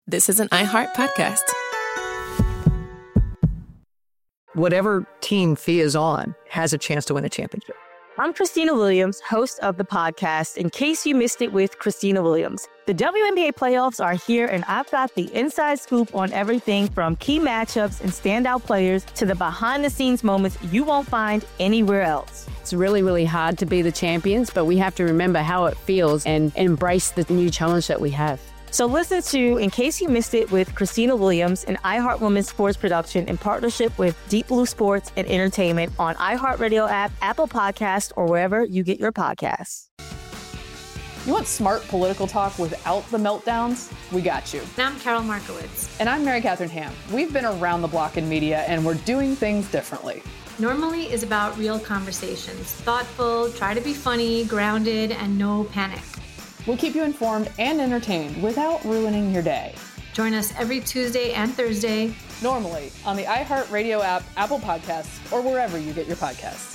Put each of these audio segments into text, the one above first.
this is an iHeart podcast. Whatever team Thea is on has a chance to win a championship. I'm Christina Williams, host of the podcast, In Case You Missed It with Christina Williams. The WNBA playoffs are here, and I've got the inside scoop on everything from key matchups and standout players to the behind-the-scenes moments you won't find anywhere else. It's really, really hard to be the champions, but we have to remember how it feels and embrace the new challenge that we have. So listen to In Case You Missed It with Christina Williams, an iHeart Women's sports production in partnership with Deep Blue Sports and Entertainment on iHeartRadio app, Apple Podcasts, or wherever you get your podcasts. You want smart political talk without the meltdowns? We got you. And I'm Carol Markowitz. And I'm Mary Catherine Ham. We've been around the block in media, and we're doing things differently. Normally is about real conversations. Thoughtful, try to be funny, grounded, and no panic. We'll keep you informed and entertained without ruining your day. Join us every Tuesday and Thursday. Normally on the iHeartRadio app, Apple Podcasts, or wherever you get your podcasts.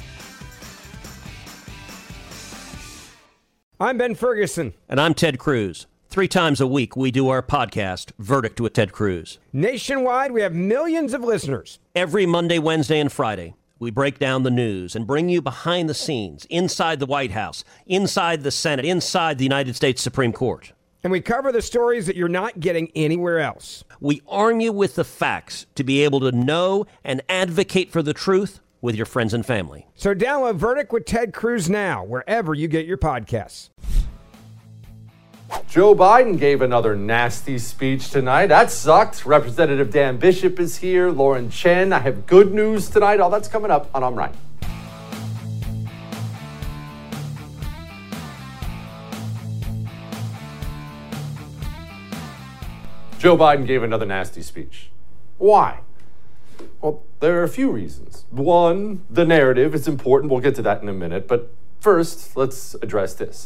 I'm Ben Ferguson. And I'm Ted Cruz. 3 times a week, we do our podcast, Verdict with Ted Cruz. Nationwide, we have millions of listeners. Every Monday, Wednesday, and Friday, we break down the news and bring you behind the scenes, inside the White House, inside the Senate, inside the United States Supreme Court. And we cover the stories that you're not getting anywhere else. We arm you with the facts to be able to know and advocate for the truth with your friends and family. So download Verdict with Ted Cruz now, wherever you get your podcasts. Joe Biden gave another nasty speech tonight. That sucked. Representative Dan Bishop is here. Lauren Chen. I have good news tonight. All that's coming up on I'm Right. Joe Biden gave another nasty speech. Why? Well, there are a few reasons. One, the narrative is important. We'll get to that in a minute. But first, let's address this.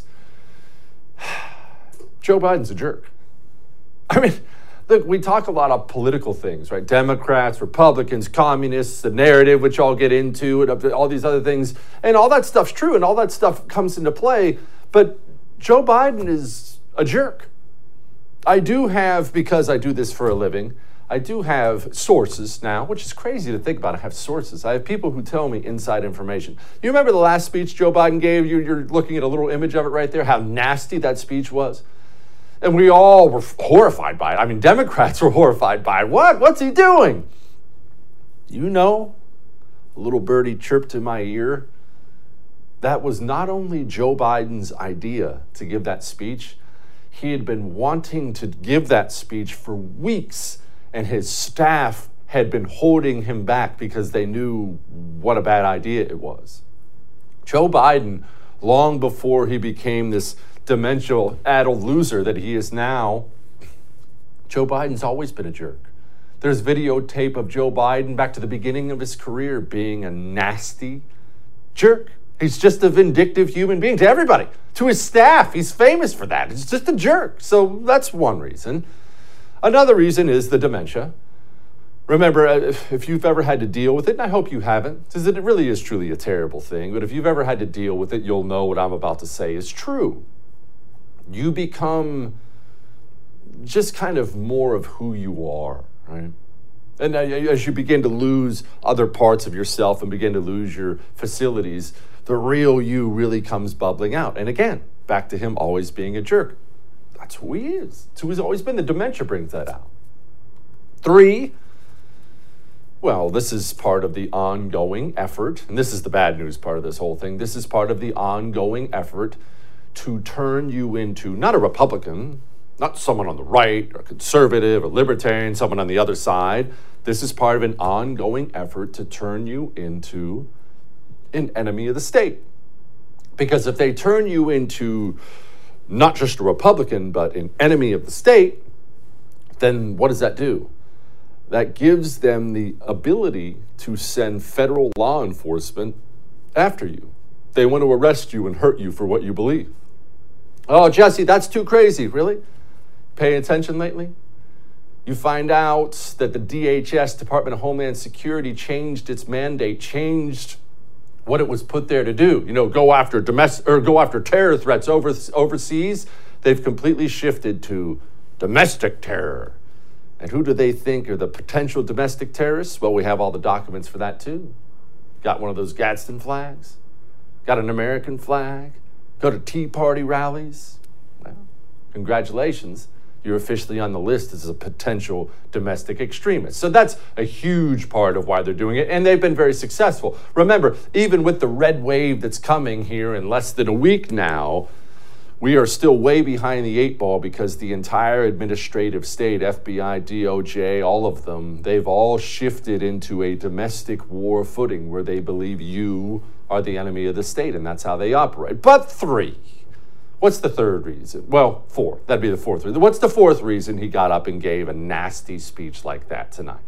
Joe Biden's a jerk. I mean, look, we talk a lot of political things, right? Democrats, Republicans, communists, the narrative, which I'll get into, and all these other things. And all that stuff's true, and all that stuff comes into play. But Joe Biden is a jerk. I do have, because I do this for a living, I do have sources now, which is crazy to think about. I have sources. I have people who tell me inside information. You remember the last speech Joe Biden gave? You're looking at a little image of it right there, how nasty that speech was. And we all were horrified by it. I mean, Democrats were horrified by it. What's he doing? You know, a little birdie chirped in my ear. That was not only Joe Biden's idea to give that speech. He had been wanting to give that speech for weeks, and his staff had been holding him back because they knew what a bad idea it was. Joe Biden, long before he became this dementia-addled loser that he is now, Joe Biden's always been a jerk. There's videotape of Joe Biden back to the beginning of his career being a nasty jerk. He's just a vindictive human being to everybody, to his staff. He's famous for that. He's just a jerk. So that's one reason. Another reason is the dementia. Remember, if you've ever had to deal with it, and I hope you haven't, because it really is truly a terrible thing, but if you've ever had to deal with it, you'll know what I'm about to say is true. You become just kind of more of who you are, right? And as you begin to lose other parts of yourself and begin to lose your facilities, the real you really comes bubbling out. And again, back to him always being a jerk. That's who he is. It's who he's always been. The dementia brings that out. 3, well, this is part of the ongoing effort, and this is the bad news part of this whole thing. This is part of the ongoing effort to turn you into not a Republican, not someone on the right or conservative or libertarian, someone on the other side. This is part of an ongoing effort to turn you into an enemy of the state. Because if they turn you into not just a Republican, but an enemy of the state, then what does that do? That gives them the ability to send federal law enforcement after you. They want to arrest you and hurt you for what you believe. Oh, Jesse, that's too crazy. Really? Paying attention lately? You find out that the DHS, Department of Homeland Security, changed its mandate, changed what it was put there to do. You know, go after terror threats overseas. They've completely shifted to domestic terror. And who do they think are the potential domestic terrorists? Well, we have all the documents for that too. Got one of those Gadsden flags? Got an American flag? Go to Tea Party rallies? Well, congratulations. You're officially on the list as a potential domestic extremist. So that's a huge part of why they're doing it, and they've been very successful. Remember, even with the red wave that's coming here in less than a week now, we are still way behind the 8 ball because the entire administrative state, FBI, DOJ, all of them, they've all shifted into a domestic war footing where they believe you are the enemy of the state, and that's how they operate. But 3. What's the 3rd reason? Well, 4. That'd be the 4th reason. What's the 4th reason he got up and gave a nasty speech like that tonight?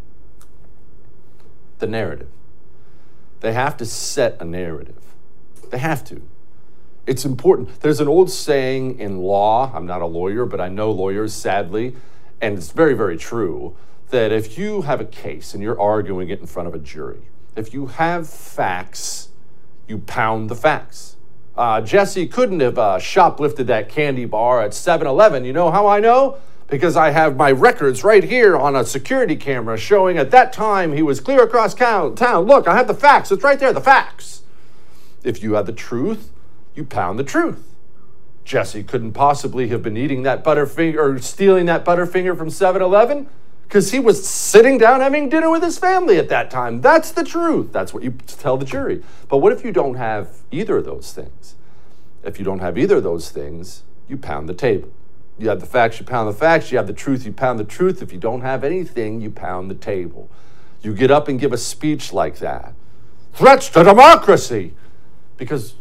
The narrative. They have to set a narrative. They have to. It's important. There's an old saying in law, I'm not a lawyer, but I know lawyers, sadly, and it's very, very true, that if you have a case and you're arguing it in front of a jury, if you have facts, you pound the facts. Jesse couldn't have shoplifted that candy bar at 7-Eleven. You know how I know? Because I have my records right here on a security camera showing at that time he was clear across town. Look, I have the facts. It's right there, the facts. If you have the truth, you pound the truth. Jesse couldn't possibly have been eating that Butterfinger or stealing that Butterfinger from 7-Eleven because he was sitting down having dinner with his family at that time. That's the truth. That's what you tell the jury. But what if you don't have either of those things? If you don't have either of those things, you pound the table. You have the facts, you pound the facts. You have the truth, you pound the truth. If you don't have anything, you pound the table. You get up and give a speech like that. Threats to democracy. Because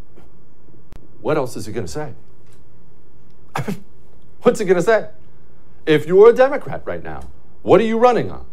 what else is he going to say? What's he going to say? If you're a Democrat right now, what are you running on?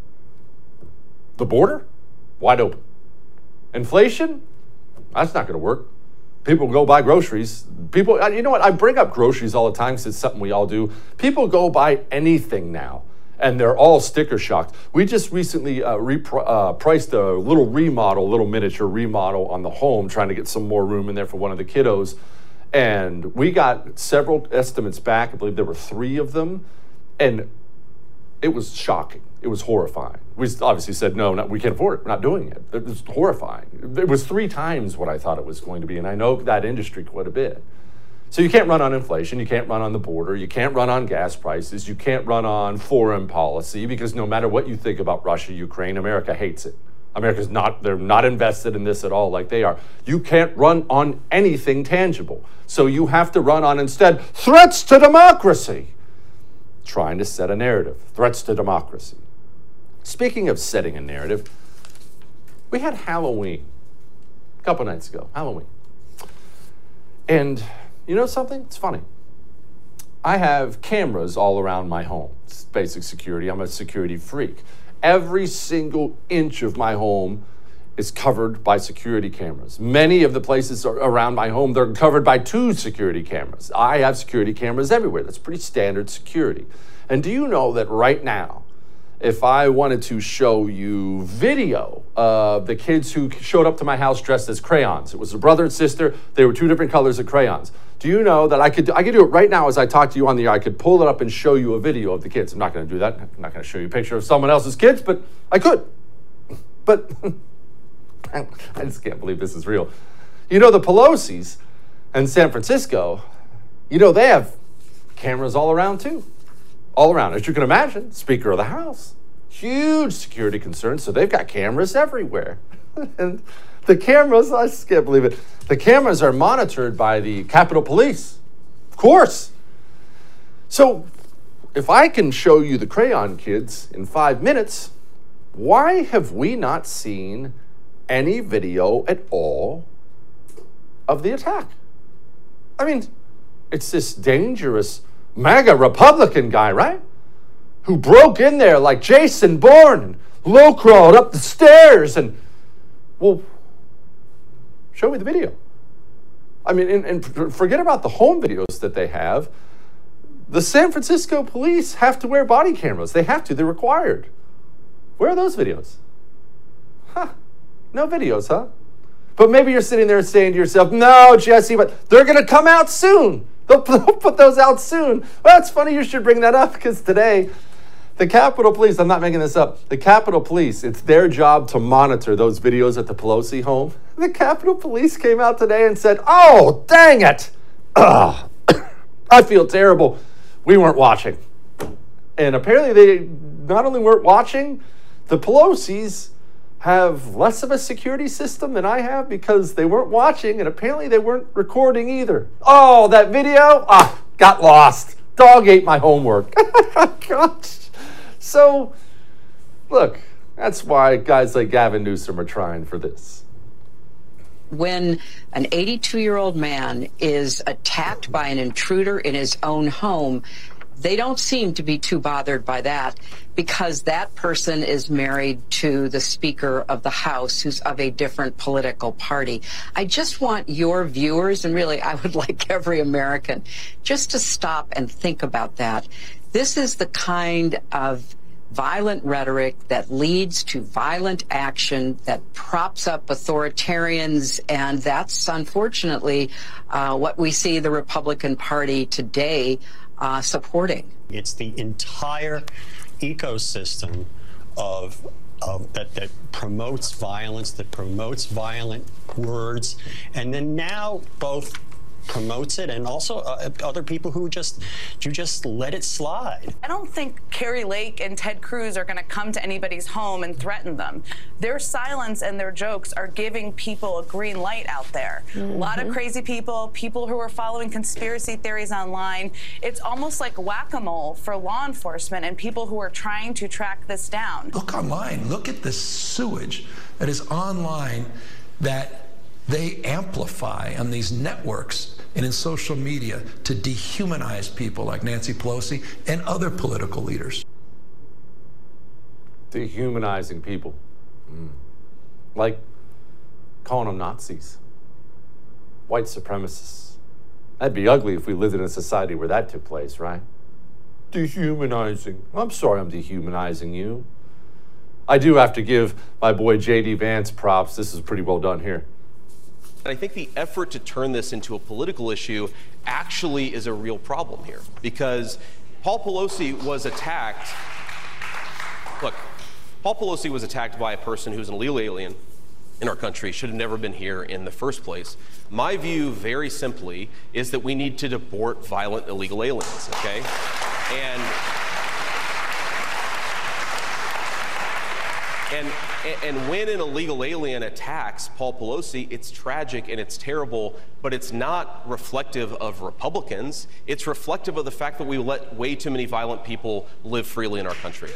The border? Wide open. Inflation? That's not going to work. People go buy groceries. People, you know what? I bring up groceries all the time because it's something we all do. People go buy anything now, and they're all sticker shocked. We just recently priced a little miniature remodel on the home, trying to get some more room in there for one of the kiddos. And we got several estimates back. I believe there were 3 of them. And it was shocking. It was horrifying. We obviously said, no, we can't afford it. We're not doing it. It was horrifying. It was 3 times what I thought it was going to be. And I know that industry quite a bit. So you can't run on inflation. You can't run on the border. You can't run on gas prices. You can't run on foreign policy because no matter what you think about Russia, Ukraine, America hates it. They're not invested in this at all like they are. You can't run on anything tangible. So you have to run on instead threats to democracy. Trying to set a narrative. Threats to democracy. Speaking of setting a narrative, we had Halloween a couple nights ago. Halloween. And you know something? It's funny. I have cameras all around my home. It's basic security. I'm a security freak. Every single inch of my home is covered by security cameras. Many of the places around my home, they're covered by 2 security cameras. I have security cameras everywhere. That's pretty standard security. And do you know that right now, if I wanted to show you video of the kids who showed up to my house dressed as crayons, it was a brother and sister, they were 2 different colors of crayons. Do you know that I could do it right now as I talk to you on the air? I could pull it up and show you a video of the kids. I'm not going to do that. I'm not going to show you a picture of someone else's kids, but I could. But I just can't believe this is real. You know, the Pelosi's in San Francisco, you know, they have cameras all around too. All around. As you can imagine, Speaker of the House. Huge security concerns, so they've got cameras everywhere. And the cameras, I just can't believe it. The cameras are monitored by the Capitol Police. Of course. So if I can show you the crayon kids in 5 minutes, why have we not seen any video at all of the attack? I mean, it's this dangerous MAGA Republican guy, right? Who broke in there like Jason Bourne and low-crawled up the stairs and, well, show me the video. I mean, and forget about the home videos that they have. The San Francisco police have to wear body cameras. They have to. They're required. Where are those videos? No videos, huh? But maybe you're sitting there saying to yourself, no, Jesse, but they're going to come out soon. They'll put those out soon. Well, it's funny you should bring that up because today The Capitol Police, I'm not making this up. The Capitol Police, it's their job to monitor those videos at the Pelosi home. The Capitol Police came out today and said, oh, dang it. Ugh. I feel terrible. We weren't watching. And apparently they not only weren't watching, the Pelosi's have less of a security system than I have because they weren't watching and apparently they weren't recording either. Oh, that video? Got lost. Dog ate my homework. Gosh. So, look, that's why guys like Gavin Newsom are trying for this. When an 82-year-old man is attacked by an intruder in his own home, they don't seem to be too bothered by that because that person is married to the Speaker of the House, who's of a different political party. I just want your viewers, and really I would like every American, just to stop and think about that. This is the kind of violent rhetoric that leads to violent action, that props up authoritarians, and that's unfortunately what we see the Republican Party today supporting. It's the entire ecosystem of that promotes violence, that promotes violent words, and then now both promotes it and also other people who just let it slide. I don't think Kari Lake and Ted Cruz are going to come to anybody's home and threaten them. Their silence and their jokes are giving people a green light out there. A lot of crazy people who are following conspiracy theories online. It's almost like whack-a-mole for law enforcement and people who are trying to track this down. Look online. Look at the sewage that is online that they amplify on these networks and in social media to dehumanize people like Nancy Pelosi and other political leaders. Dehumanizing people. Like calling them Nazis, white supremacists. That'd be ugly if we lived in a society where that took place, right? Dehumanizing. I'm sorry I'm dehumanizing you. I do have to give my boy J.D. Vance props. This is pretty well done here. And I think the effort to turn this into a political issue actually is a real problem here, because Paul Pelosi was attacked. Look, Paul Pelosi was attacked by a person who's an illegal alien in our country, should have never been here in the first place. My view, very simply, is that we need to deport violent illegal aliens, okay? And when an illegal alien attacks Paul Pelosi, it's tragic and it's terrible, but it's not reflective of Republicans. It's reflective of the fact that we let way too many violent people live freely in our country.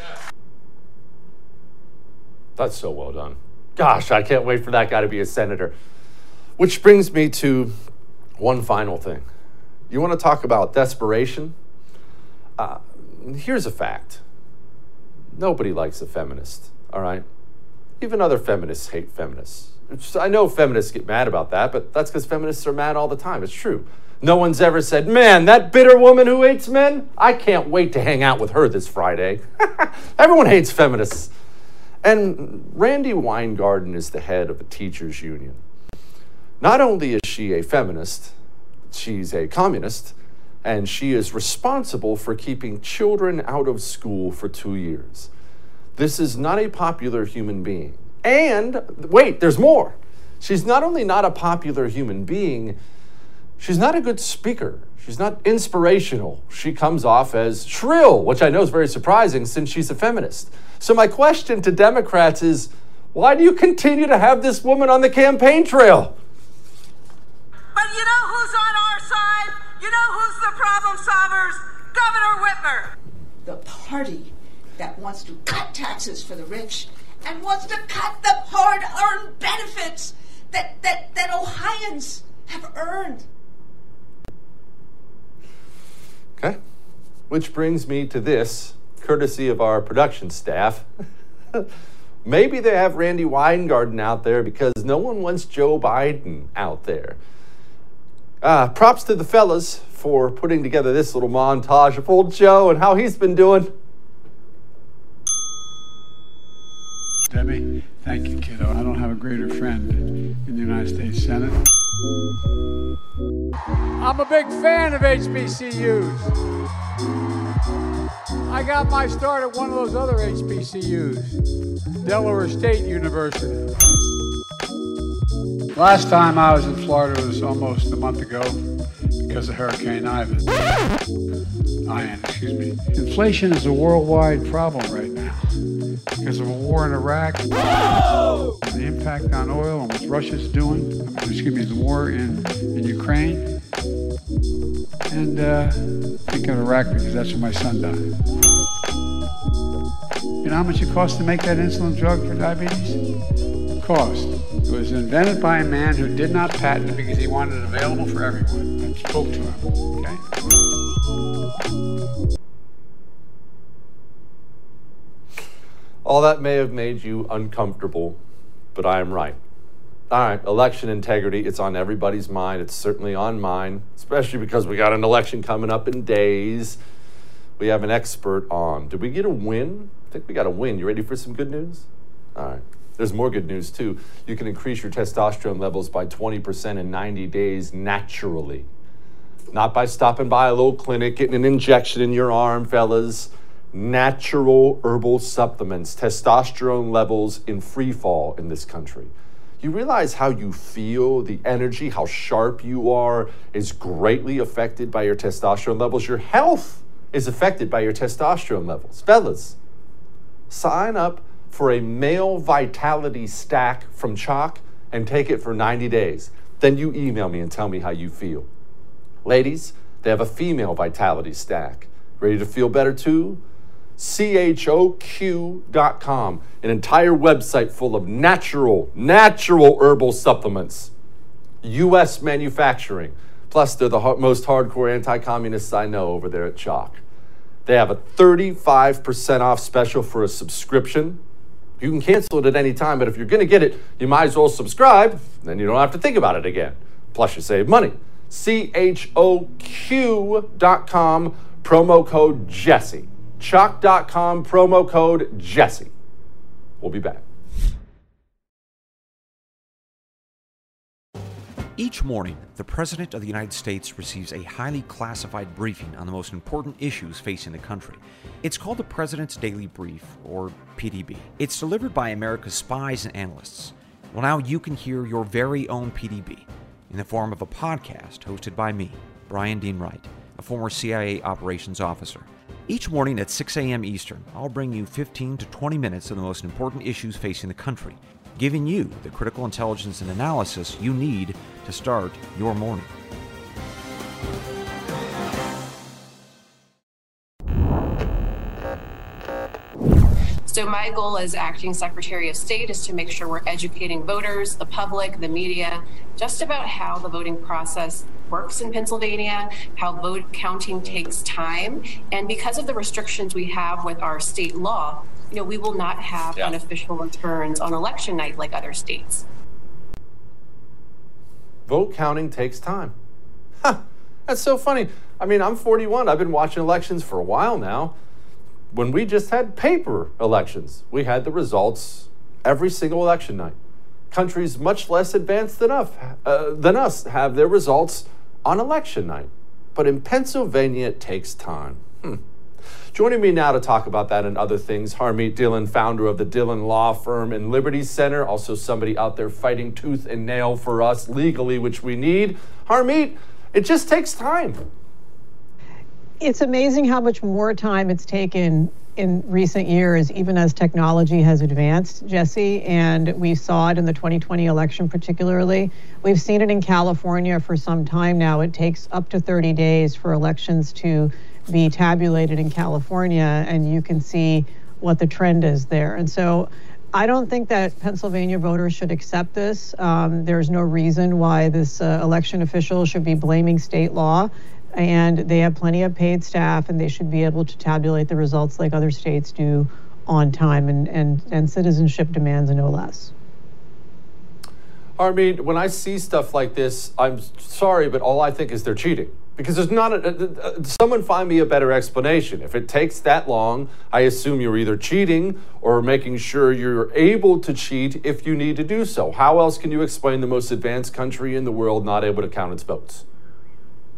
That's so well done. Gosh, I can't wait for that guy to be a senator. Which brings me to one final thing. You want to talk about desperation? Here's a fact. Nobody likes a feminist, all right? Even other feminists hate feminists. I know feminists get mad about that, but that's because feminists are mad all the time. It's true. No one's ever said, man, that bitter woman who hates men, I can't wait to hang out with her this Friday. Everyone hates feminists. And Randi Weingarten is the head of the teachers union. Not only is she a feminist, she's a communist, and she is responsible for keeping children out of school for 2 years. This is not a popular human being. And, wait, there's more. She's not only not a popular human being, she's not a good speaker. She's not inspirational. She comes off as shrill, which I know is very surprising since she's a feminist. So my question to Democrats is, why do you continue to have this woman on the campaign trail? But you know who's on our side? You know who's the problem solvers? Governor Whitmer. The party that wants to cut taxes for the rich and wants to cut the hard-earned benefits that Ohioans have earned. Okay. Which brings me to this, courtesy of our production staff. Maybe they have Randi Weingarten out there because no one wants Joe Biden out there. Props to the fellas for putting together this little montage of old Joe and how he's been doing. Debbie, thank you, kiddo. I don't have a greater friend in the United States Senate. I'm a big fan of HBCUs. I got my start at one of those other HBCUs, Delaware State University. Last time I was in Florida was almost a month ago because of Hurricane Ian, excuse me. Inflation is a worldwide problem right now because of a war in Iraq, the impact on oil and what Russia's doing, the war in Ukraine, and think of Iraq because that's where my son died. You know how much it costs to make that insulin drug for diabetes? Cost. It was invented by a man who did not patent it because he wanted it available for everyone. I spoke to him, okay? All that may have made you uncomfortable, but I am right. All right, election integrity, it's on everybody's mind. It's certainly on mine, especially because we got an election coming up in days. We have an expert on. Did we get a win? I think we got a win. You ready for some good news? All right. There's more good news, too. You can increase your testosterone levels by 20% in 90 days naturally. Not by stopping by a little clinic, getting an injection in your arm, fellas. Natural herbal supplements, testosterone levels in free fall in this country. You realize how you feel, the energy, how sharp you are is greatly affected by your testosterone levels. Your health is affected by your testosterone levels. Fellas, sign up for a male vitality stack from Choq and take it for 90 days. Then you email me and tell me how you feel. Ladies, they have a female vitality stack. Ready to feel better too? CHOQ.com, an entire website full of natural herbal supplements. U.S. manufacturing. Plus, they're the most hardcore anti-communists I know over there at Choq. They have a 35% off special for a subscription. You can cancel it at any time, but if you're going to get it, you might as well subscribe. Then you don't have to think about it again. Plus, you save money. CHOQ.com, promo code Jesse. Choq.com, promo code Jesse. We'll be back. Each morning, the President of the United States receives a highly classified briefing on the most important issues facing the country. It's called the President's Daily Brief, or PDB. It's delivered by America's spies and analysts. Well, now you can hear your very own PDB in the form of a podcast hosted by me, Brian Dean Wright, a former CIA operations officer. Each morning at 6 a.m. Eastern, I'll bring you 15 to 20 minutes of the most important issues facing the country, giving you the critical intelligence and analysis you need to start your morning. So my goal as acting Secretary of State is to make sure we're educating voters, the public, the media, just about how the voting process works in Pennsylvania, how vote counting takes time. And because of the restrictions we have with our state law, we will not have unofficial returns on election night like other states. Vote counting takes time. That's so funny. I mean, I'm 41. I've been watching elections for a while now. When we just had paper elections, we had the results every single election night. Countries much less advanced than us have their results on election night. But in Pennsylvania, it takes time. Joining me now to talk about that and other things, Harmeet Dhillon, founder of the Dhillon Law Firm and Liberty Center, also somebody out there fighting tooth and nail for us legally, which we need. Harmeet, it just takes time. It's amazing how much more time it's taken in recent years, even as technology has advanced, Jesse, and we saw it in the 2020 election particularly. We've seen it in California for some time now. It takes up to 30 days for elections to be tabulated in California, and you can see what the trend is there. And so I don't think that Pennsylvania voters should accept this. There's no reason why this election official should be blaming state law. And they have plenty of paid staff, and they should be able to tabulate the results like other states do on time, and citizenship demands no less. Harmeet, when I see stuff like this, I'm sorry, but all I think is they're cheating. Because there's not someone find me a better explanation. If it takes that long, I assume you're either cheating or making sure you're able to cheat if you need to do so. How else can you explain the most advanced country in the world not able to count its votes?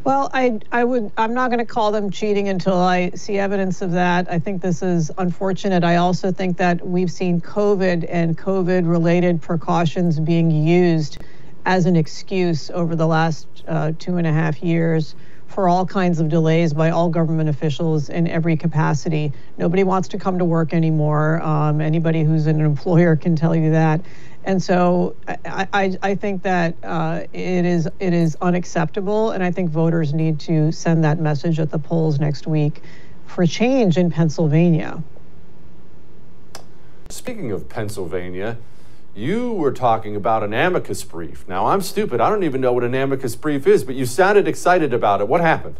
Well, I'm not going to call them cheating until I see evidence of that. I think this is unfortunate. I also think that we've seen COVID and COVID-related precautions being used as an excuse over the last 2.5 years for all kinds of delays by all government officials in every capacity. Nobody wants to come to work anymore. Anybody who's an employer can tell you that. And so I think that it is unacceptable, and I think voters need to send that message at the polls next week for change in Pennsylvania. Speaking of Pennsylvania, you were talking about an amicus brief. Now, I'm stupid. I don't even know what an amicus brief is, but you sounded excited about it. What happened?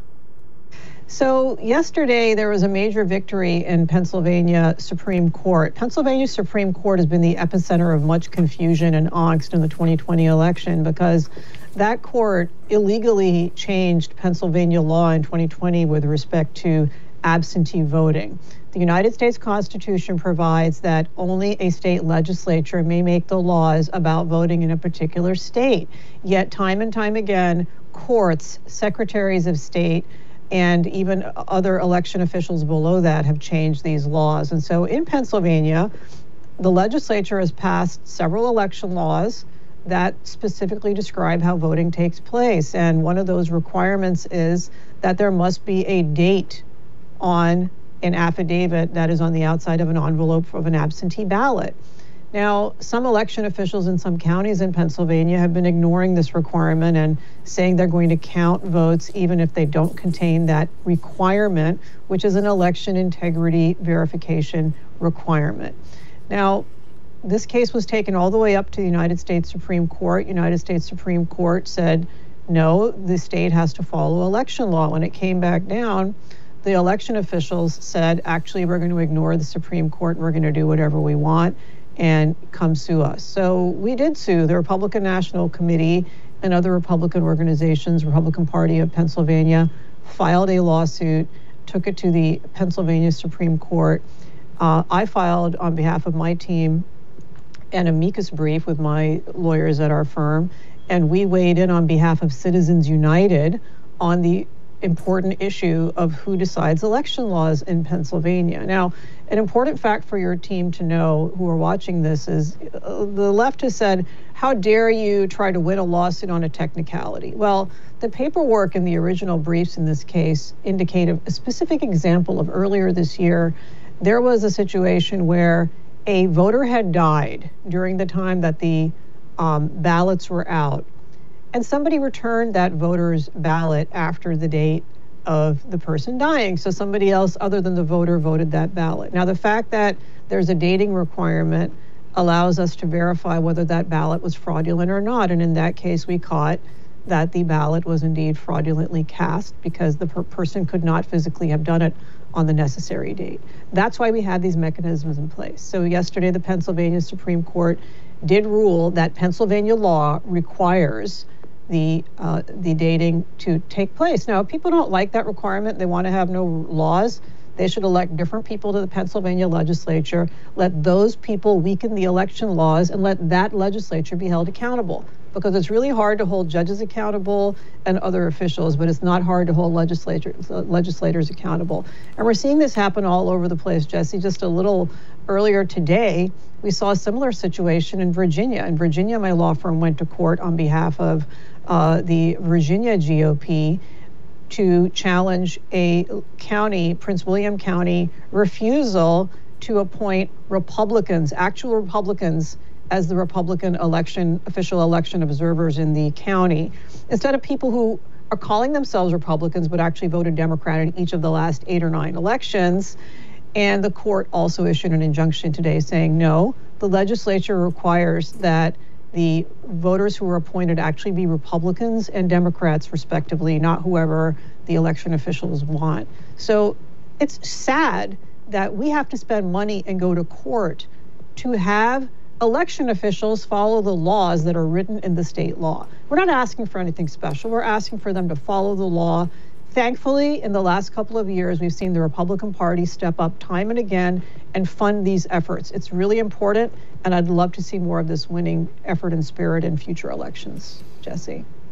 So yesterday, there was a major victory in Pennsylvania Supreme Court. Pennsylvania Supreme Court has been the epicenter of much confusion and angst in the 2020 election because that court illegally changed Pennsylvania law in 2020 with respect to absentee voting. The United States Constitution provides that only a state legislature may make the laws about voting in a particular state. Yet time and time again, courts, secretaries of state, and even other election officials below that have changed these laws. And so in Pennsylvania, the legislature has passed several election laws that specifically describe how voting takes place. And one of those requirements is that there must be a date on an affidavit that is on the outside of an envelope of an absentee ballot. Now, some election officials in some counties in Pennsylvania have been ignoring this requirement and saying they're going to count votes even if they don't contain that requirement, which is an election integrity verification requirement. Now, this case was taken all the way up to the United States Supreme Court. United States Supreme Court said, no, the state has to follow election law. When it came back down, the election officials said, actually, we're going to ignore the Supreme Court and we're going to do whatever we want and come sue us. So we did sue. The Republican National Committee and other Republican organizations, Republican Party of Pennsylvania, filed a lawsuit, took it to the Pennsylvania Supreme Court. I filed on behalf of my team an amicus brief with my lawyers at our firm, and we weighed in on behalf of Citizens United on the important issue of who decides election laws in Pennsylvania. Now, an important fact for your team to know who are watching this is the left has said, how dare you try to win a lawsuit on a technicality? Well, the paperwork in the original briefs in this case indicated a specific example of earlier this year. There was a situation where a voter had died during the time that the ballots were out, and somebody returned that voter's ballot after the date of the person dying. So somebody else other than the voter voted that ballot. Now, the fact that there's a dating requirement allows us to verify whether that ballot was fraudulent or not. And in that case, we caught that the ballot was indeed fraudulently cast because the person could not physically have done it on the necessary date. That's why we had these mechanisms in place. So yesterday, the Pennsylvania Supreme Court did rule that Pennsylvania law requires the dating to take place. Now, if people don't like that requirement, they want to have no laws, they should elect different people to the Pennsylvania legislature, let those people weaken the election laws, and let that legislature be held accountable. Because it's really hard to hold judges accountable and other officials, but it's not hard to hold legislators accountable. And we're seeing this happen all over the place, Jesse. Just a little earlier today, we saw a similar situation in Virginia. In Virginia, my law firm went to court on behalf of the Virginia GOP to challenge a county, Prince William County, refusal to appoint Republicans, actual Republicans, as the Republican official election observers in the county, instead of people who are calling themselves Republicans but actually voted Democrat in each of the last 8 or 9 elections. And the court also issued an injunction today saying, no, the legislature requires that the voters who are appointed actually be Republicans and Democrats, respectively, not whoever the election officials want. So it's sad that we have to spend money and go to court to have election officials follow the laws that are written in the state law. We're not asking for anything special. We're asking for them to follow the law. Thankfully, in the last couple of years, we've seen the Republican Party step up time and again and fund these efforts. It's really important, and I'd love to see more of this winning effort and spirit in future elections. Jesse.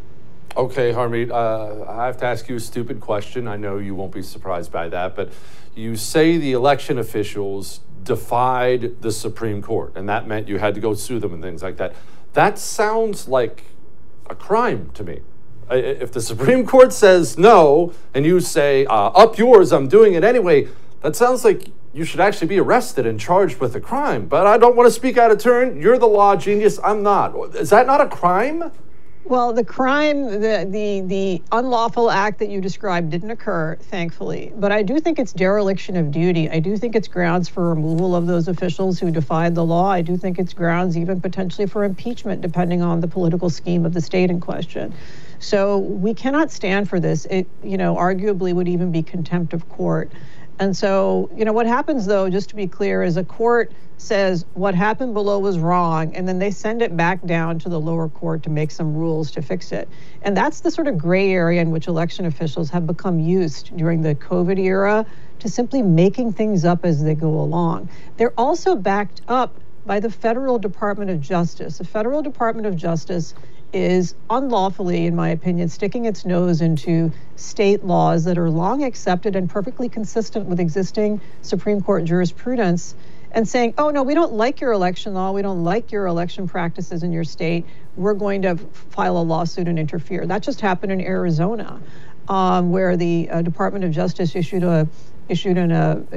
Okay, Harmeet, I have to ask you a stupid question. I know you won't be surprised by that, but you say the election officials defied the Supreme Court, and that meant you had to go sue them and things like that. That sounds like a crime to me. If the Supreme Court says no, and you say, up yours, I'm doing it anyway, that sounds like you should actually be arrested and charged with a crime. But I don't want to speak out of turn. You're the law genius. I'm not. Is that not a crime? Well, the crime, the unlawful act that you described didn't occur, thankfully. But I do think it's dereliction of duty. I do think it's grounds for removal of those officials who defied the law. I do think it's grounds even potentially for impeachment, depending on the political scheme of the state in question. So we cannot stand for this. It, arguably would even be contempt of court. And so, what happens, though, just to be clear, is a court says what happened below was wrong, and then they send it back down to the lower court to make some rules to fix it. And that's the sort of gray area in which election officials have become used during the COVID era to simply making things up as they go along. They're also backed up by the Federal Department of Justice. The Federal Department of Justice is unlawfully, in my opinion, sticking its nose into state laws that are long accepted and perfectly consistent with existing Supreme Court jurisprudence, and saying, oh, no, we don't like your election law. We don't like your election practices in your state. We're going to file a lawsuit and interfere. That just happened in Arizona, where the Department of Justice issued an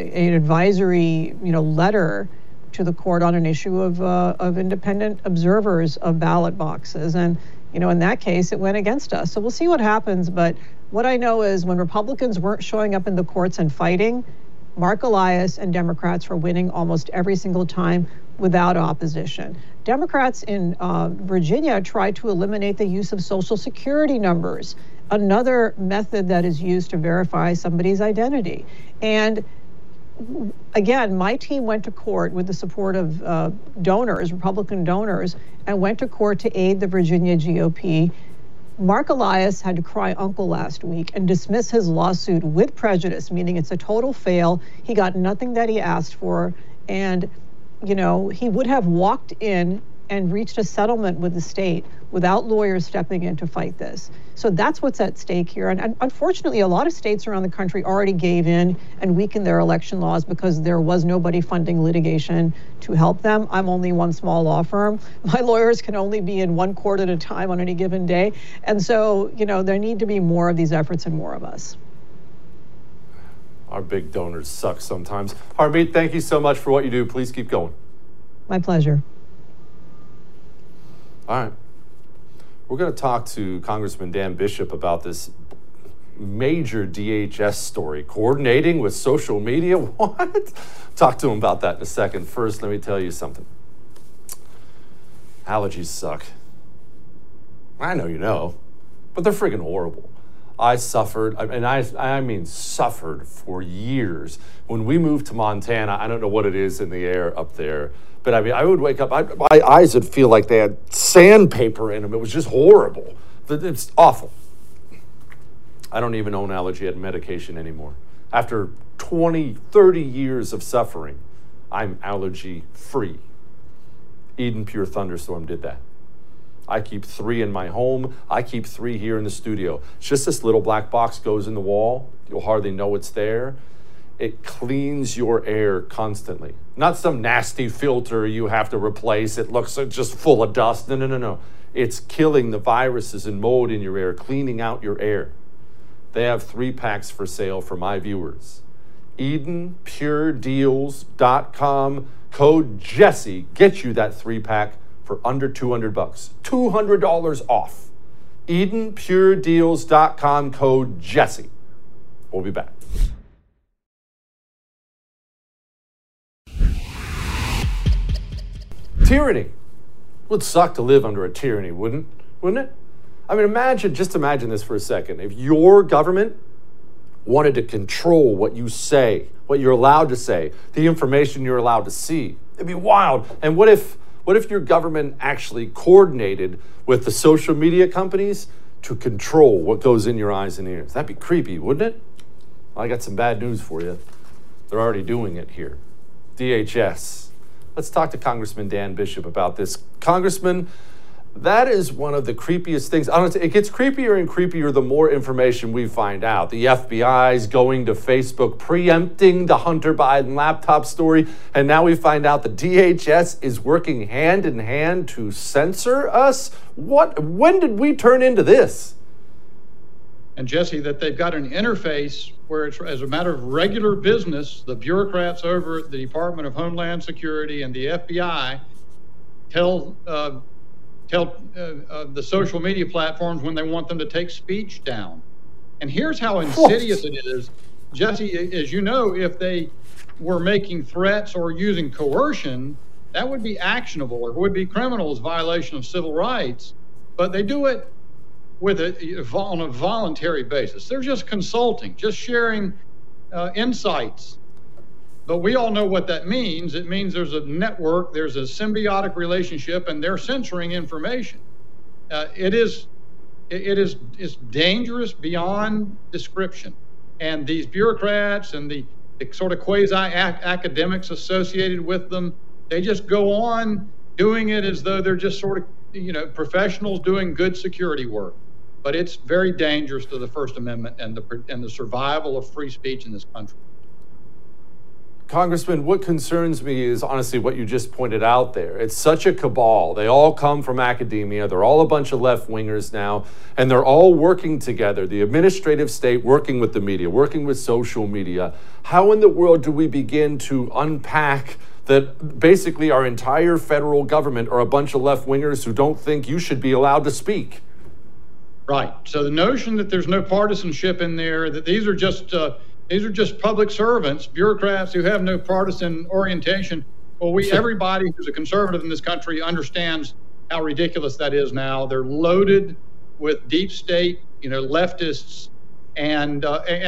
advisory, letter to the court on an issue of independent observers of ballot boxes. And, in that case, it went against us. So we'll see what happens. But what I know is when Republicans weren't showing up in the courts and fighting, Mark Elias and Democrats were winning almost every single time without opposition. Democrats in Virginia tried to eliminate the use of Social Security numbers, another method that is used to verify somebody's identity. And again, my team went to court with the support of donors, Republican donors, and went to court to aid the Virginia GOP. Mark Elias had to cry uncle last week and dismiss his lawsuit with prejudice, meaning it's a total fail. He got nothing that he asked for. And, he would have walked in and reached a settlement with the state without lawyers stepping in to fight this. So that's what's at stake here. And unfortunately, a lot of states around the country already gave in and weakened their election laws because there was nobody funding litigation to help them. I'm only one small law firm. My lawyers can only be in one court at a time on any given day. And so, there need to be more of these efforts and more of us. Our big donors suck sometimes. Harmeet, thank you so much for what you do. Please keep going. My pleasure. All right. We're going to talk to Congressman Dan Bishop about this major DHS story, coordinating with social media. What? Talk to him about that in a second. First, let me tell you something. Allergies suck. I know you know, but they're friggin' horrible. I suffered, and I mean suffered for years. When we moved to Montana, I don't know what it is in the air up there, but I would wake up, my eyes would feel like they had sandpaper in them. It was just horrible. It's awful. I don't even own allergy medication anymore. After 20, 30 years of suffering, I'm allergy free. Eden Pure Thunderstorm did that. I keep 3 in my home. I keep 3 here in the studio. It's just this little black box goes in the wall. You'll hardly know it's there. It cleans your air constantly. Not some nasty filter you have to replace. It looks just full of dust. No. It's killing the viruses and mold in your air, cleaning out your air. They have 3 packs for sale for my viewers. EdenPureDeals.com. Code Jesse gets you that 3-pack for under $200. $200 off. EdenPureDeals.com. Code Jesse. We'll be back. Tyranny. It would suck to live under a tyranny, wouldn't it? I mean, just imagine this for a second. If your government wanted to control what you say, what you're allowed to say, the information you're allowed to see, it'd be wild. And what if your government actually coordinated with the social media companies to control what goes in your eyes and ears? That'd be creepy, wouldn't it? Well, I got some bad news for you. They're already doing it here. DHS. Let's talk to Congressman Dan Bishop about this. Congressman, That is one of the creepiest things. Honestly, it gets creepier and creepier the more information we find out. The FBI's going to Facebook, preempting the Hunter Biden laptop story, and now we find out the DHS is working hand in hand to censor us. When did we turn into this? And Jesse, that they've got an interface where it's, as a matter of regular business, the bureaucrats over at the Department of Homeland Security and the FBI tell the social media platforms when they want them to take speech down. And here's how insidious it is. Jesse, as you know, if they were making threats or using coercion, that would be actionable or would be criminal as violation of civil rights. But they do it on a voluntary basis. They're just consulting, just sharing insights. But we all know what that means. It means there's a network, there's a symbiotic relationship, and they're censoring information. It's dangerous beyond description. And these bureaucrats and the sort of quasi-academics associated with them, they just go on doing it as though they're just sort of, professionals doing good security work. But it's very dangerous to the First Amendment and the survival of free speech in this country. Congressman, what concerns me is honestly what you just pointed out there. It's such a cabal. They all come from academia. They're all a bunch of left-wingers now, and they're all working together. The administrative state working with the media, working with social media. How in the world do we begin to unpack that basically our entire federal government are a bunch of left-wingers who don't think you should be allowed to speak? Right. So the notion that there's no partisanship in there, that these are just public servants, bureaucrats who have no partisan orientation. Well, everybody who's a conservative in this country understands how ridiculous that is now. They're loaded with deep state, leftists, and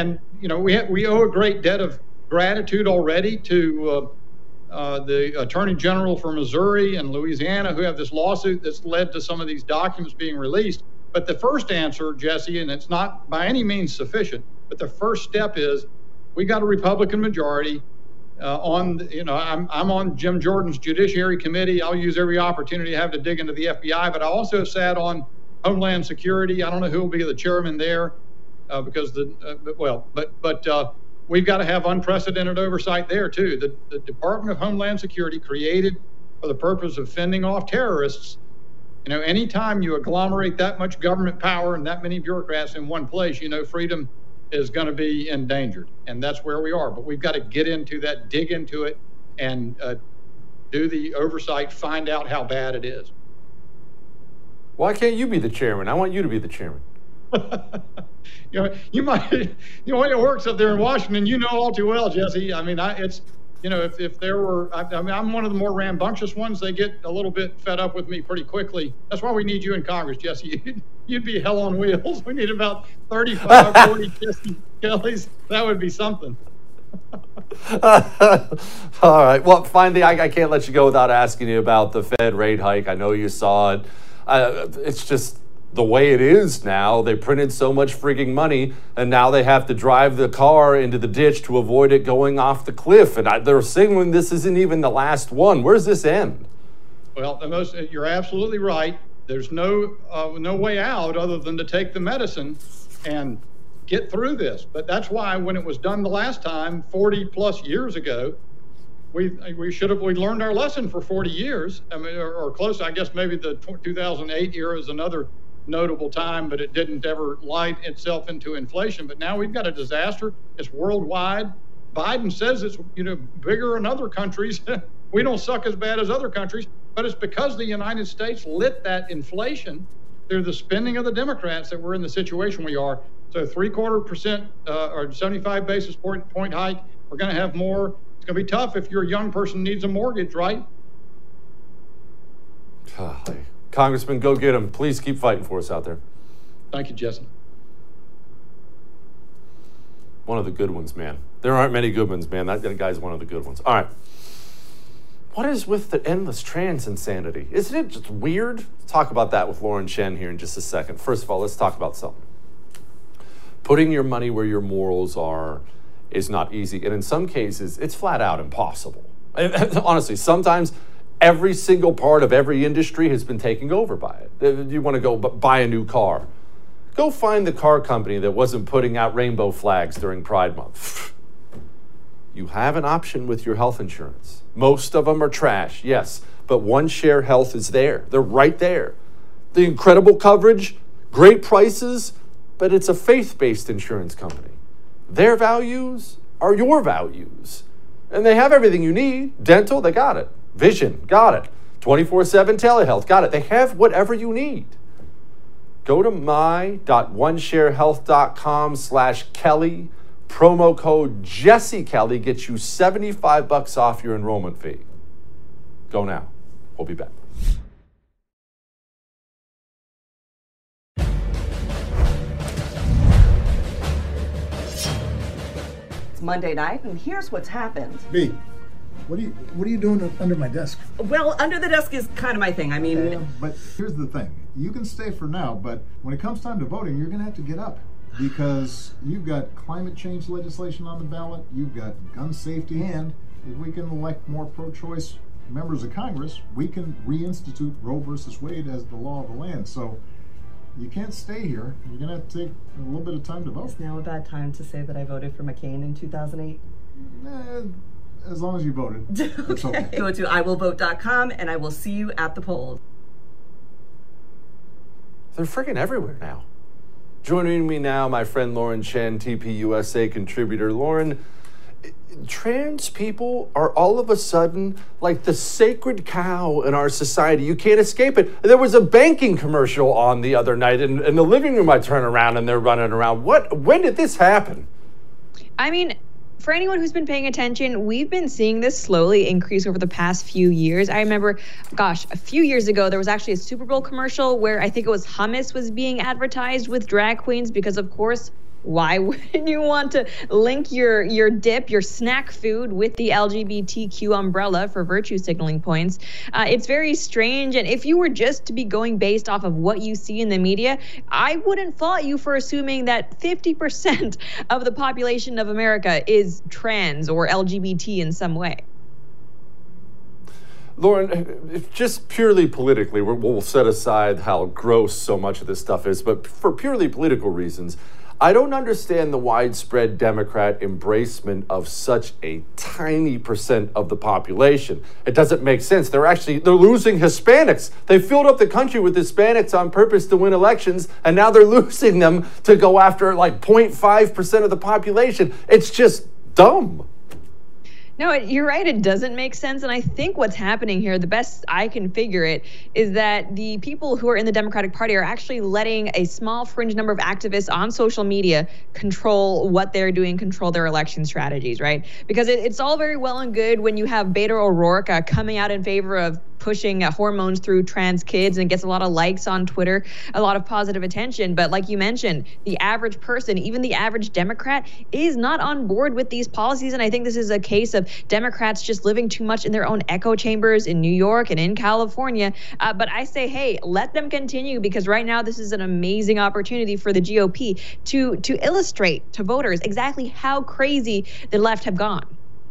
we owe a great debt of gratitude already to the Attorney General for Missouri and Louisiana, who have this lawsuit that's led to some of these documents being released. But the first answer, Jesse, and it's not by any means sufficient, but the first step is we got a Republican majority I'm on Jim Jordan's Judiciary Committee. I'll use every opportunity I have to dig into the FBI, but I also sat on Homeland Security. I don't know who will be the chairman there because we've got to have unprecedented oversight there too. The Department of Homeland Security, created for the purpose of fending off terrorists. Anytime you agglomerate that much government power and that many bureaucrats in one place, freedom is going to be endangered. And that's where we are. But we've got to get into that, dig into it, and do the oversight, find out how bad it is. Why can't you be the chairman? I want you to be the chairman. You might, it works up there in Washington, all too well, Jesse. I mean, if there were, I'm one of the more rambunctious ones. They get a little bit fed up with me pretty quickly. That's why we need you in Congress, Jesse. You'd be hell on wheels. We need about 35, 40 Jesse Kellys. That would be something. All right. Well, finally, I can't let you go without asking you about the Fed rate hike. I know you saw it. It's just the way it is now. They printed so much frigging money, and now they have to drive the car into the ditch to avoid it going off the cliff. And they're signaling this isn't even the last one. Where does this end? Well, you're absolutely right. There's no way out other than to take the medicine and get through this. But that's why when it was done the last time, 40 plus years ago, we learned our lesson for 40 years. I mean, or close. I guess maybe the 2008 era is another notable time, but it didn't ever light itself into inflation. But now we've got a disaster. It's worldwide. Biden says it's bigger in other countries. We don't suck as bad as other countries, but it's because the United States lit that inflation through the spending of the Democrats that we're in the situation we are. So 0.75% or 75 basis point hike. We're going to have more. It's going to be tough if you're a young person needs a mortgage, right? Congressman, go get him. Please keep fighting for us out there. Thank you, Jesse. One of the good ones, man. There aren't many good ones, man. That guy's one of the good ones. All right. What is with the endless trans insanity? Isn't it just weird? Let's talk about that with Lauren Chen here in just a second. First of all, let's talk about something. Putting your money where your morals are is not easy. And in some cases, it's flat out impossible. Honestly, sometimes every single part of every industry has been taken over by it. You want to go buy a new car. Go find the car company that wasn't putting out rainbow flags during Pride Month. You have an option with your health insurance. Most of them are trash, yes, but OneShare Health is there. They're right there. The incredible coverage, great prices, but it's a faith-based insurance company. Their values are your values. And they have everything you need. Dental, they got it. Vision, got it. 24/7 telehealth, got it. They have whatever you need. Go to my.onesharehealth.com/Kelly. Promo code Jesse Kelly gets you $75 off your enrollment fee. Go now. We'll be back. It's Monday night, and here's what's happened. B, what are you doing under my desk? Well, under the desk is kind of my thing. I mean... Yeah, but here's the thing. You can stay for now, but when it comes time to voting, you're going to have to get up. Because you've got climate change legislation on the ballot, you've got gun safety, and if we can elect more pro-choice members of Congress, we can reinstitute Roe versus Wade as the law of the land. So you can't stay here. You're going to have to take a little bit of time to vote. Is now a bad time to say that I voted for McCain in 2008? As long as you voted. It's okay. Go to iwillvote.com, and I will see you at the polls. They're freaking everywhere now. Joining me now, my friend Lauren Chen, TPUSA contributor. Lauren, trans people are all of a sudden like the sacred cow in our society. You can't escape it. There was a banking commercial on the other night, and in the living room I turn around and they're running around. When did this happen? I mean, for anyone who's been paying attention, we've been seeing this slowly increase over the past few years. I remember, a few years ago, there was actually a Super Bowl commercial where I think it was hummus was being advertised with drag queens because, of course, why wouldn't you want to link your dip, your snack food with the LGBTQ umbrella for virtue signaling points? It's very strange. And if you were just to be going based off of what you see in the media, I wouldn't fault you for assuming that 50% of the population of America is trans or LGBT in some way. Lauren, just purely politically, we'll set aside how gross so much of this stuff is, but for purely political reasons, I don't understand the widespread Democrat embracement of such a tiny percent of the population. It doesn't make sense. They're losing Hispanics. They filled up the country with Hispanics on purpose to win elections, and now they're losing them to go after like 0.5% of the population. It's just dumb. No, you're right. It doesn't make sense. And I think what's happening here, the best I can figure it, is that the people who are in the Democratic Party are actually letting a small fringe number of activists on social media control what they're doing, control their election strategies, right? Because it's all very well and good when you have Beto O'Rourke coming out in favor of pushing hormones through trans kids, and it gets a lot of likes on Twitter, a lot of positive attention. But like you mentioned, the average person, even the average Democrat, is not on board with these policies. And I think this is a case of Democrats just living too much in their own echo chambers in New York and in California. But I say, hey, let them continue, because right now this is an amazing opportunity for the GOP to illustrate to voters exactly how crazy the left have gone.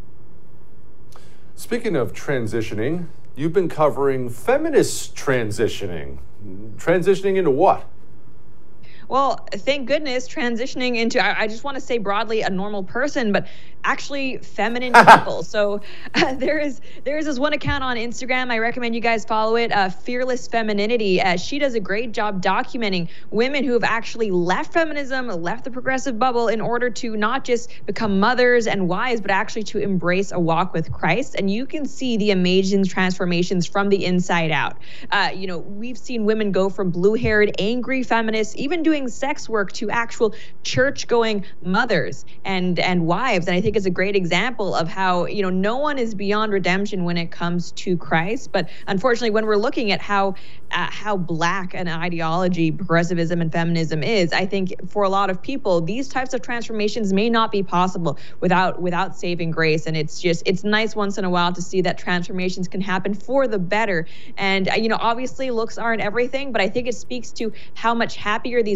Speaking of transitioning, you've been covering feminist transitioning. Transitioning into what? Well, thank goodness, transitioning into, I just want to say broadly, a normal person, but actually feminine people. So there is this one account on Instagram. I recommend you guys follow it, Fearless Femininity. She does a great job documenting women who have actually left feminism, left the progressive bubble in order to not just become mothers and wives, but actually to embrace a walk with Christ. And you can see the amazing transformations from the inside out. We've seen women go from blue-haired, angry feminists, even doing sex work, to actual church-going mothers and wives. And I think it's a great example of how, no one is beyond redemption when it comes to Christ. But unfortunately, when we're looking at how black an ideology progressivism and feminism is, I think for a lot of people, these types of transformations may not be possible without saving grace. And it's nice once in a while to see that transformations can happen for the better. And, obviously looks aren't everything, but I think it speaks to how much happier these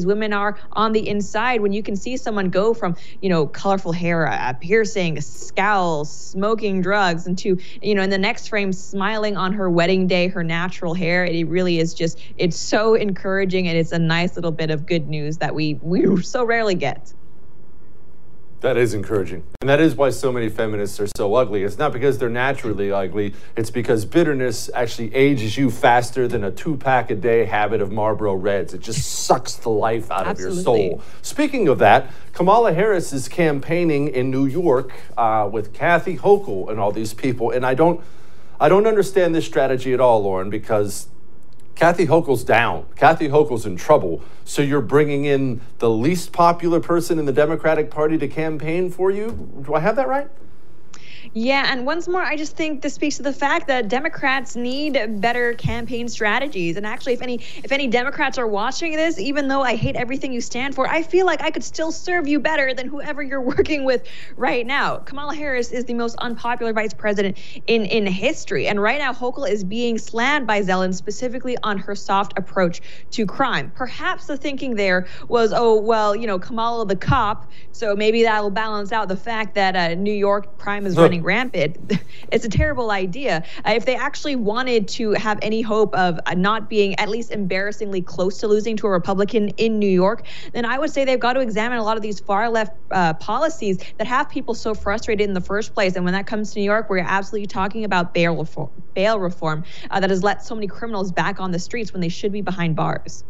women are on the inside when you can see someone go from, colorful hair, piercing, scowl, smoking drugs, into, in the next frame, smiling on her wedding day, her natural hair. It really is just, it's so encouraging, and it's a nice little bit of good news that we so rarely get. That is encouraging. And that is why so many feminists are so ugly. It's not because they're naturally ugly. It's because bitterness actually ages you faster than a 2-pack a day habit of Marlboro Reds. It just sucks the life out of your soul. Speaking of that, Kamala Harris is campaigning in New York with Kathy Hochul and all these people. And I don't understand this strategy at all, Lauren, because Kathy Hochul's down. Kathy Hochul's in trouble. So you're bringing in the least popular person in the Democratic Party to campaign for you? Do I have that right? Yeah, and once more, I just think this speaks to the fact that Democrats need better campaign strategies. And actually, if any Democrats are watching this, even though I hate everything you stand for, I feel like I could still serve you better than whoever you're working with right now. Kamala Harris is the most unpopular vice president in history. And right now, Hochul is being slammed by Zelensky specifically on her soft approach to crime. Perhaps the thinking there was, Kamala the cop, so maybe that'll balance out the fact that New York crime is running rampant. It's a terrible idea. If they actually wanted to have any hope of not being at least embarrassingly close to losing to a Republican in New York, then I would say they've got to examine a lot of these far left policies that have people so frustrated in the first place. And when that comes to New York, we're absolutely talking about bail reform that has let so many criminals back on the streets when they should be behind bars.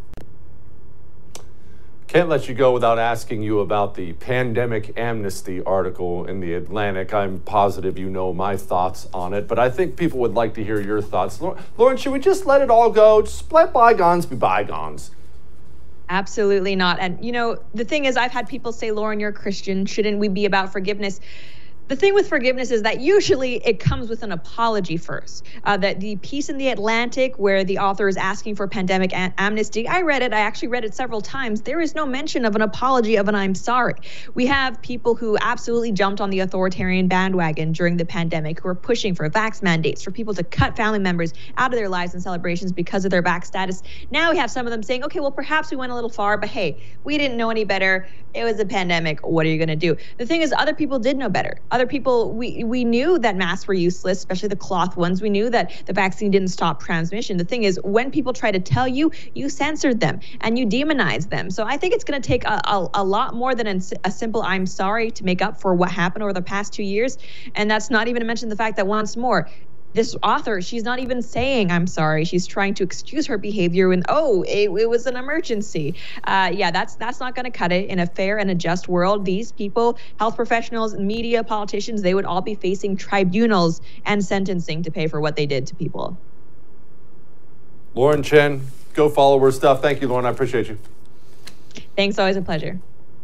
Can't let you go without asking you about the pandemic amnesty article in The Atlantic. I'm positive you know my thoughts on it, but I think people would like to hear your thoughts. Lauren, should we just let it all go? Just let bygones be bygones. Absolutely not. And, the thing is, I've had people say, Lauren, you're a Christian. Shouldn't we be about forgiveness? The thing with forgiveness is that usually it comes with an apology first. That the piece in The Atlantic where the author is asking for pandemic amnesty, I read it. I actually read it several times. There is no mention of an apology of an I'm sorry. We have people who absolutely jumped on the authoritarian bandwagon during the pandemic, who are pushing for vax mandates, for people to cut family members out of their lives and celebrations because of their vax status. Now we have some of them saying, okay, well, perhaps we went a little far, but hey, we didn't know any better. It was a pandemic. What are you going to do? The thing is, other people did know better. Other people, we knew that masks were useless, especially the cloth ones. We knew that the vaccine didn't stop transmission. The thing is, when people try to tell you, you censored them and you demonized them. So I think it's going to take a lot more than a simple I'm sorry to make up for what happened over the past 2 years. And that's not even to mention the fact that, once more, this author, she's not even saying I'm sorry. She's trying to excuse her behavior and, it was an emergency. That's not going to cut it in a fair and a just world. These people, health professionals, media, politicians, they would all be facing tribunals and sentencing to pay for what they did to people. Lauren Chen, go follow her stuff. Thank you, Lauren. I appreciate you. Thanks. Always a pleasure.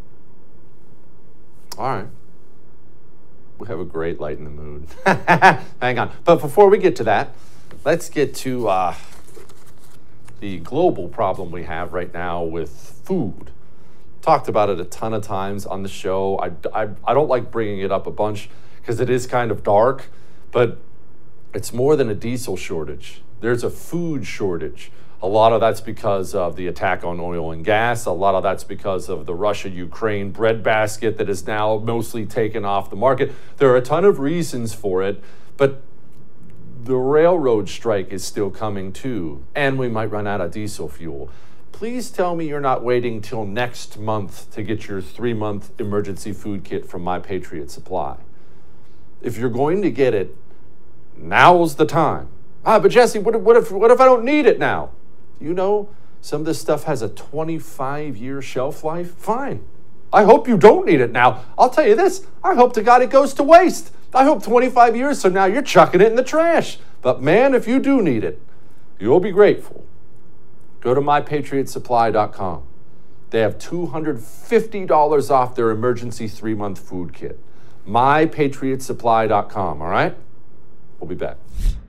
All right. We have a great light in the mood. Hang on. But before we get to that, let's get to the global problem we have right now with food. Talked about it a ton of times on the show. I don't like bringing it up a bunch because it is kind of dark, but it's more than a diesel shortage. There's a food shortage. A lot of that's because of the attack on oil and gas. A lot of that's because of the Russia-Ukraine breadbasket that is now mostly taken off the market. There are a ton of reasons for it, but the railroad strike is still coming too, and we might run out of diesel fuel. Please tell me you're not waiting till next month to get your 3-month emergency food kit from My Patriot Supply. If you're going to get it, now's the time. But Jesse, what if I don't need it now? Some of this stuff has a 25-year shelf life. Fine. I hope you don't need it now. I'll tell you this. I hope to God it goes to waste. I hope 25 years from now you're chucking it in the trash. But man, if you do need it, you'll be grateful. Go to MyPatriotSupply.com. They have $250 off their emergency 3-month food kit. MyPatriotSupply.com, all right? We'll be back.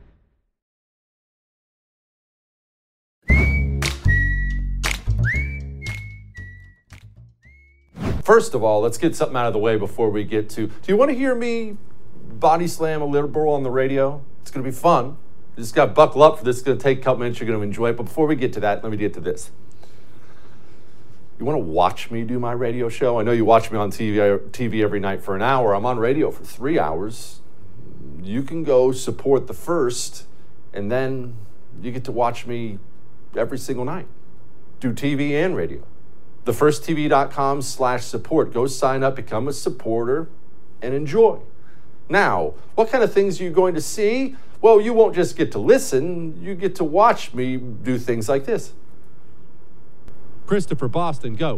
First of all, let's get something out of the way before we get to... Do you want to hear me body slam a liberal on the radio? It's going to be fun. You just got to buckle up for this. It's going to take a couple minutes. You're going to enjoy it. But before we get to that, let me get to this. You want to watch me do my radio show? I know you watch me on TV every night for an hour. I'm on radio for 3 hours. You can go support the first, and then you get to watch me every single night. Do TV and radio. TheFirstTV.com/support. Go sign up, become a supporter, and enjoy. Now, what kind of things are you going to see? Well, you won't just get to listen, you get to watch me do things like this. Christopher, Boston, go.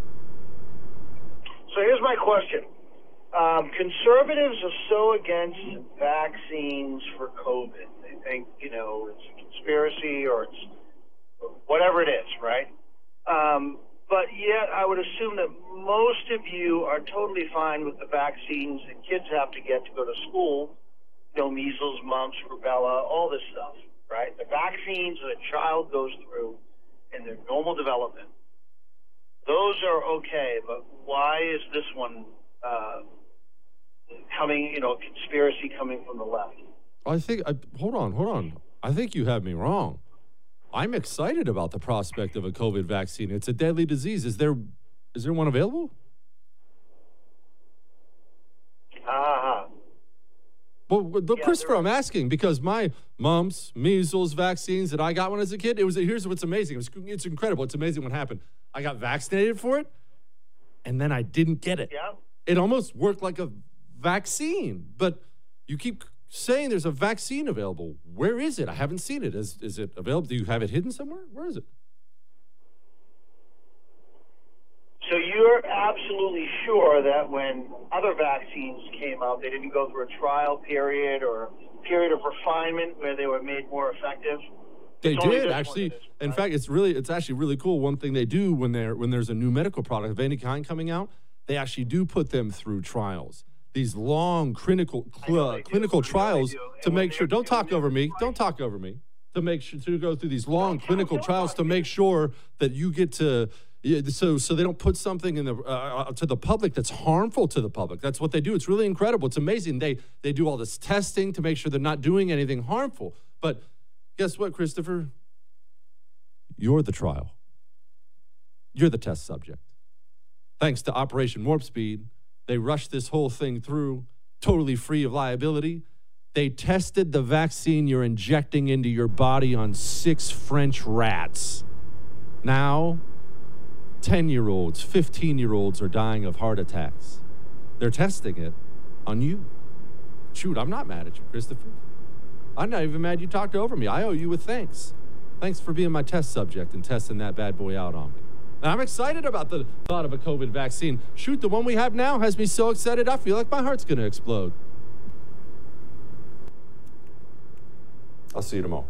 So here's my question. Conservatives are so against vaccines for COVID. They think, it's a conspiracy or it's whatever it is, right? But yet I would assume that most of you are totally fine with the vaccines that kids have to get to go to school, measles, mumps, rubella, all this stuff, right? The vaccines that a child goes through in their normal development, those are okay, but why is this one coming, conspiracy coming from the left? Hold on. I think you have me wrong. I'm excited about the prospect of a COVID vaccine. It's a deadly disease. Is there one available? Well, Christopher, I'm asking because my mumps, measles vaccines that I got when I was a kid, here's what's amazing. It's incredible. It's amazing what happened. I got vaccinated for it, and then I didn't get it. Yeah. It almost worked like a vaccine, but you keep saying there's a vaccine available. Where is it? I haven't seen it. Is it available? Do you have it hidden somewhere? Where is it? So you're absolutely sure that when other vaccines came out, they didn't go through a trial period or a period of refinement where they were made more effective? They did, actually. In fact, it's actually really cool. One thing they do when there's a new medical product of any kind coming out, they actually do put them through trials. These long clinical trials to make sure. Don't talk over me. Don't talk over me. To make sure to go through these long clinical trials to make sure that you get to. So they don't put something in to the public that's harmful to the public. That's what they do. It's really incredible. It's amazing. They do all this testing to make sure they're not doing anything harmful. But guess what, Christopher? You're the trial. You're the test subject. Thanks to Operation Warp Speed, they rushed this whole thing through totally free of liability. They tested the vaccine you're injecting into your body on 6 French rats. Now, 10-year-olds, 15-year-olds are dying of heart attacks. They're testing it on you. Shoot, I'm not mad at you, Christopher. I'm not even mad you talked over me. I owe you a thanks. Thanks for being my test subject and testing that bad boy out on me. And I'm excited about the thought of a COVID vaccine. Shoot, the one we have now has me so excited I feel like my heart's going to explode. I'll see you tomorrow.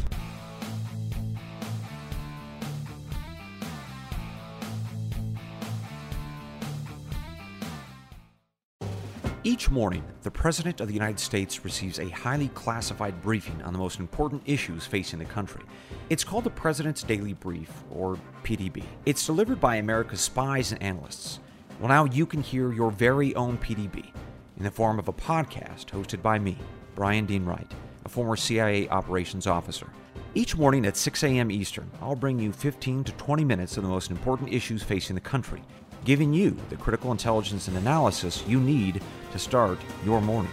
Each morning, the President of the United States receives a highly classified briefing on the most important issues facing the country. It's called the President's Daily Brief, or PDB. It's delivered by America's spies and analysts. Well, now you can hear your very own PDB in the form of a podcast hosted by me, Brian Dean Wright, a former CIA operations officer. Each morning at 6 a.m. Eastern, I'll bring you 15 to 20 minutes of the most important issues facing the country, giving you the critical intelligence and analysis you need to start your morning.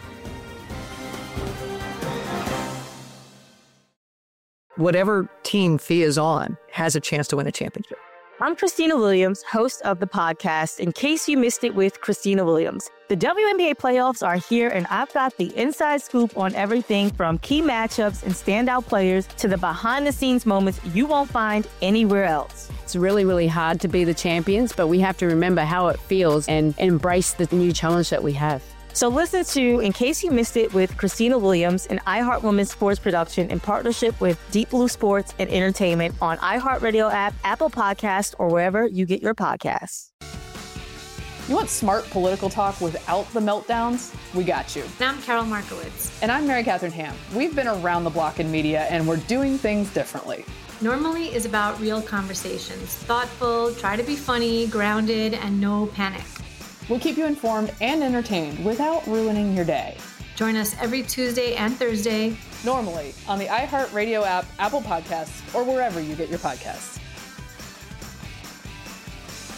Whatever team Thea is on has a chance to win a championship. I'm Christina Williams, host of the podcast, In Case You Missed It with Christina Williams. The WNBA playoffs are here, and I've got the inside scoop on everything from key matchups and standout players to the behind-the-scenes moments you won't find anywhere else. It's really, really hard to be the champions, but we have to remember how it feels and embrace the new challenge that we have. So listen to In Case You Missed It with Christina Williams, an iHeart Women's Sports production in partnership with Deep Blue Sports and Entertainment on iHeartRadio app, Apple Podcasts, or wherever you get your podcasts. You want smart political talk without the meltdowns? We got you. And I'm Carol Markowitz. And I'm Mary Catherine Ham. We've been around the block in media, and we're doing things differently. Normally is about real conversations. Thoughtful, try to be funny, grounded, and no panic. We'll keep you informed and entertained without ruining your day. Join us every Tuesday and Thursday. Normally on the iHeartRadio app, Apple Podcasts, or wherever you get your podcasts.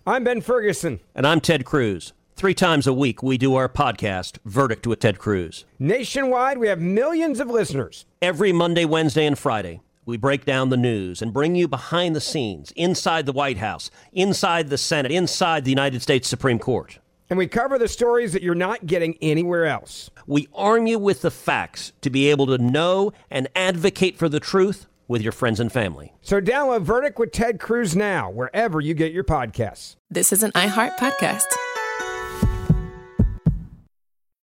I'm Ben Ferguson. And I'm Ted Cruz. 3 times a week, we do our podcast, Verdict with Ted Cruz. Nationwide, we have millions of listeners. Every Monday, Wednesday, and Friday, we break down the news and bring you behind the scenes, inside the White House, inside the Senate, inside the United States Supreme Court. And we cover the stories that you're not getting anywhere else. We arm you with the facts to be able to know and advocate for the truth with your friends and family. So download Verdict with Ted Cruz now, wherever you get your podcasts. This is an iHeart podcast.